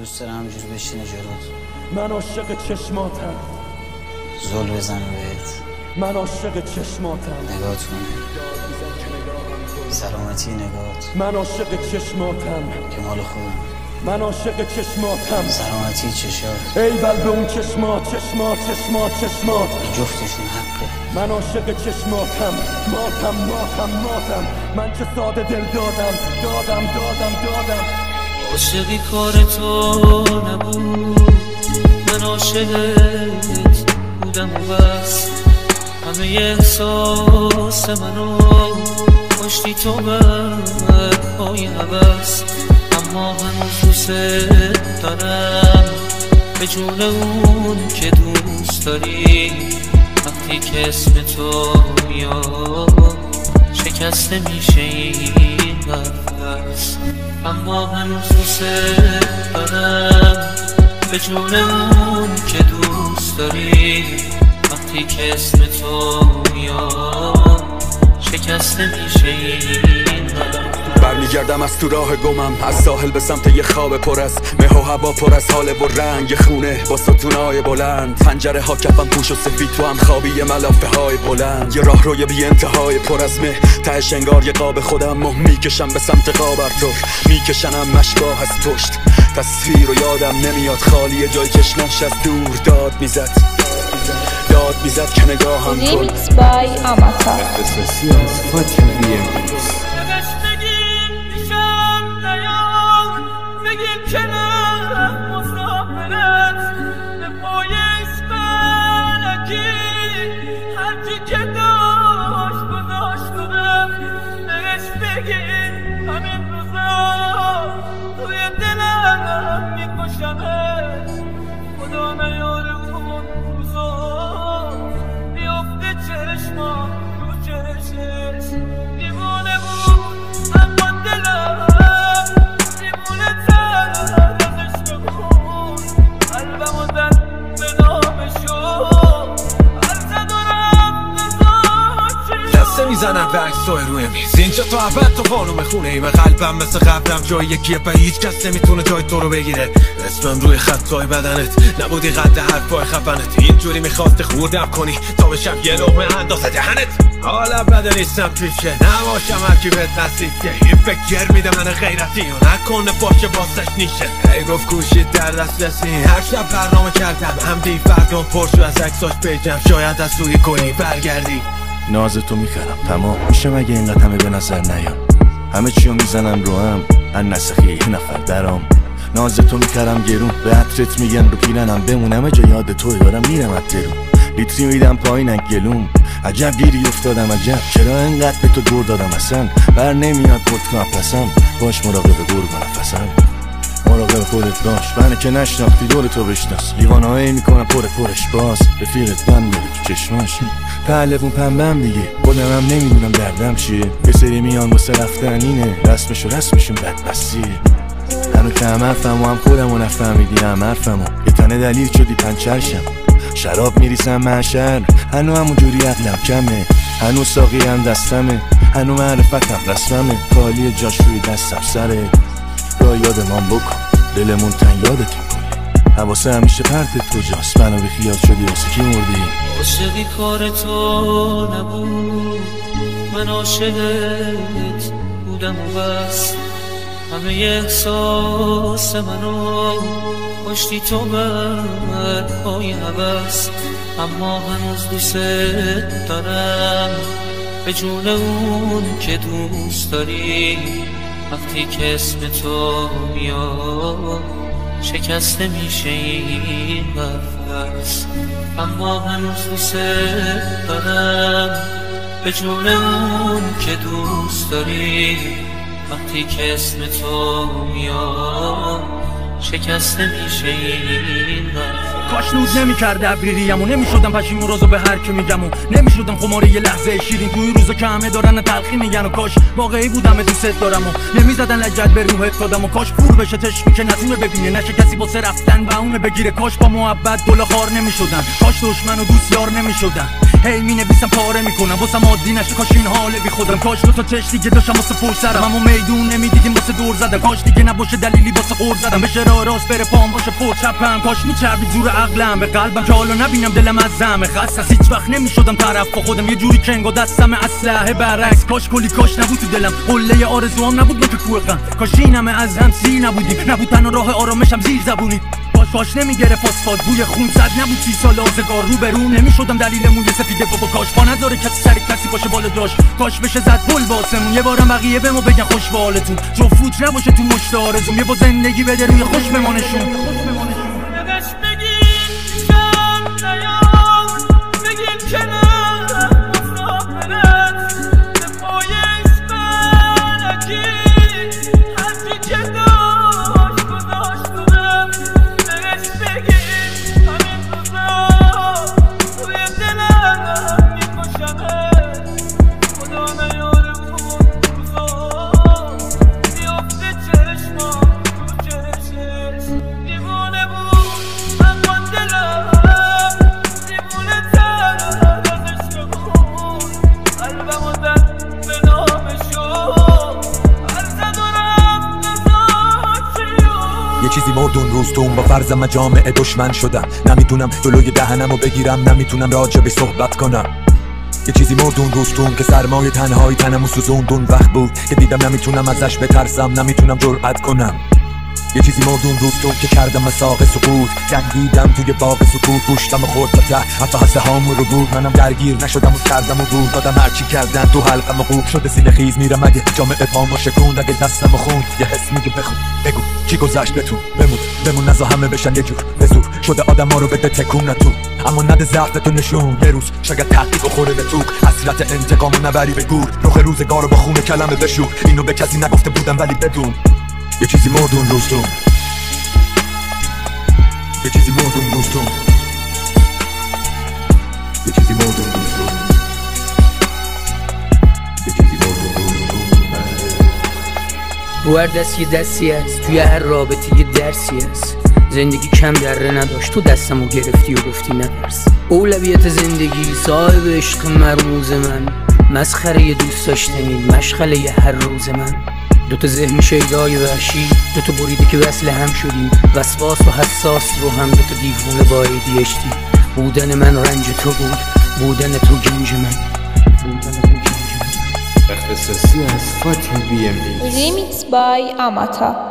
دوست دارم همجور بشینه جلوت. من عاشق چشماتم. زل بزنه بهت. من عاشق چشماتم. نگات کنه. سلامتی نگات. من عاشق چشماتم که مال خودم. من عاشق چشماتم. سلامتی چشات. ای بل به اون چشمات چشمات چشمات چشمات. جفتشون حقه. من عاشق چشماتم. ماتم من چه ساده دل دادم. عاشقی کار تو نبود، من عاشقت بودم و بس. همه احساس منو کشتی تو پای هوس. اما هنوز دوست دارم به جون اون که دوست داری. وقتی که اسم تو میاد شکسته میشه این نفس. اما هنوز دوست دارم به جون اون که دوست داری. وقتی که اسم تو میاد شکسته میشه این نفس. برمیگردم از تو راه گمم، از ساحل به سمت یه خواب پر از مه و هوا، پر از حال و رنگ خونه با ستونای بلند. پنجره ها کفن پوش و سفید، تو هم خوابی ملافه های بلند. یه راه روی بی انتهای پر از مه، تهش انگار یه قاب خودم و میکشم به سمت قابرتور. میکشنم مشباه از پشت، تصویر و یادم نمیاد خالی جای چشماش از دور داد میزد که نگاهم کن. Remix by Amata. میزنم به عکسای روی میز. اینجا تا ابد تو خانوم خونه ای. به قلبم مثل قبلم جای یکیه و هیچ کس نمیتونه جای تو رو بگیره. اسمم روی خطای بدنت نبودی، قد حرفای خفنت اینجوری میخواستی خوردم کنی تا بشم یه لقمه اندازه دهنت. حالا بده نیستم پیشه نباشم هرکی بهت نصیبه. این فکر میده من غیرتی و نکنه باشه باسش نیشه. ای گفت کوشید در دسترسی، هر شب برنامه کردم همدی فردم پرشو از عکساش پیجم. شاید از سوی کنی برگردی. نازتو میخرم تمام میشم اگه اینقدر همه به نظر نیام. همه چیو میزنم رو هم ان نسخی یه نفر درام. نازتو میخرم گرون به عطرت میگن رو پیرنم بمونم جا یاد توی دارم میرم اترون. لیتری میدم پایینن گلوم عجب گیری افتادم عجب. چرا اینقدر به تو دور دادم اصلا بر نمیاد پتکو اپلسم. باش مراقب گرگ و نفسم، مراقب خودت باش. منه که نشناختی دور تو بشناس. لیوانهایی میکنم پرش باز. رفیقت بند میره تو چشماش پهلوون پنبم دیگه. خودم هم نمیدونم دردم چیه. یه سری میان واسه رفتن اینه، رسمشون بدبستیه. هنو که هم حرفم و هم خودم و نفهمیدی هم حرفم و یه تنه دلیل شدی پنچرشم. شراب میریسم محشر هنو همونجوری عقلم کمه. هنو ساقی هم دستمه، هنو معرفتم رسممه. خالی جاش روی دستم سره. را یادمان بکن دلمون تن یادت میکنی. حواسه همیشه پرتت کجاست. منو بی خیال شدی واسه کی مردی. عاشقی کار تو نبود، من عاشقت بودم و بس. همه احساس منو کشتی تو پای هوس. اما هنوز دوست دارم به جون اون که دوست داری. وقتی که اسم تو میاد شکسته میشه این نفس. اما هنوز دوست دارم به جون اون که دوست داری. وقتی که اسم تو میاد شکسته میشه این نفس. کاش نود نمی‌کرد ابریریم و نمی‌شدم پشیمون روزو به هر کی میگم و نمی‌شدم خماری یه لحظه شیرین توی روزا که همه دارن تلخی میگن. و کاش واقعی بودم دوست دارم و نمی‌زدن لجت به روحت دادم. و کاش پور بشه چشمی که نتونه ببینه، نشه کسی واسه رفتن بهونه بگیره. کاش با محبت گل خار نمی‌شدن، کاش دشمن و دوست یار نمی‌شدن. هی مینویسم پاره میکنم واسم عادی نشه کاش این حال بی خودم کاش دو تا چش دیگه داشتم واسه پر سرم اما میدون نمیدیدیم واسه دور زدن کاش دیگه نباشه دلیلی واسه قور زدم بشه راه راست بره پام باشه پر چپم کاش میچربید زور عقلم به قلبم که حالا نبینم دلم از زمه خسته هیچ وقت نمیشدم طرف با خودم یه جوری کنگو دستم اسلحه برعکس کاش کلی کاش نبود تو دلم قله آرزوام نبود با که کوهقم کاش اینمه از هم سیر نبودیم نبود تنها راه آرامشم زیر زبونی کاش نمیگرفت فاسفات بوی خون صد نبود 30 سال آزگار رو به رو نمیشدم دلیل موی سفیده بابا کاش پا نداره کسی سر کسی باشه بالا داشت کاش بشه زد پل باسمون یه بارم بقیه بهمو بگن خوش به حالتون جفوت نباشه تو مشت آرزوم یه با زندگی بده روی خوش بمانشون یه چیزی مردون روز تو اون با فرضم جامعه دشمن شدم نمیتونم جلوی دهنمو بگیرم نمیتونم راجبش صحبت کنم یه چیزی مردون روز تو که سرمایه تنهایی تنمو سوزوندون وقت بود که دیدم نمیتونم ازش بترسم نمیتونم جرأت کنم یه چیزی مردون روز تو که کردم مساق سقوط جنگیدم توی باغ سکوت گوشتم و خورد تا ته حتی حس هامو رو بود منم درگیر نشدم و کردم و بود دادم هرچی کردن تو حلقم و خوب شده سینه خیز میرم اگه جامعه پامو شکوند اگه دستم و خوند یه حس میگه بخون بگو چی گذشت بتون بمون نزا همه بشن یه جور بزور شده آدم ها رو بده تکون تو اما نده ضعفتو نشون یه روز شاید تحقیق بخوره به تو حسرت انتقامو نبری به گور رخ روزگارو با خون کلمه بشور اینو به کسی نگفته بودم ولی بدون یه چیزی مردون روز تو یه چیزی مردون روز تو یه چیزی مردون روز تو یه چیزی مردون روز تو رو هر دست یه دستی هست توی هر رابطه یه درسی هست زندگی کم دره نداشت تو دستمو گرفتی و گفتی نترس اولویت زندگی صاحب عشق مرموز من مسخره دوست داشتنی مشغله هر روز من دوتا ذهن شیدای وحشی دوتا بریده که وصل هم شدیم وسواس و حساس رو هم دوتا دیوونه با ADHD بودن من رنج تو بود بودن تو گنج من اختصاصی از فاتی BMX Remix by Amata.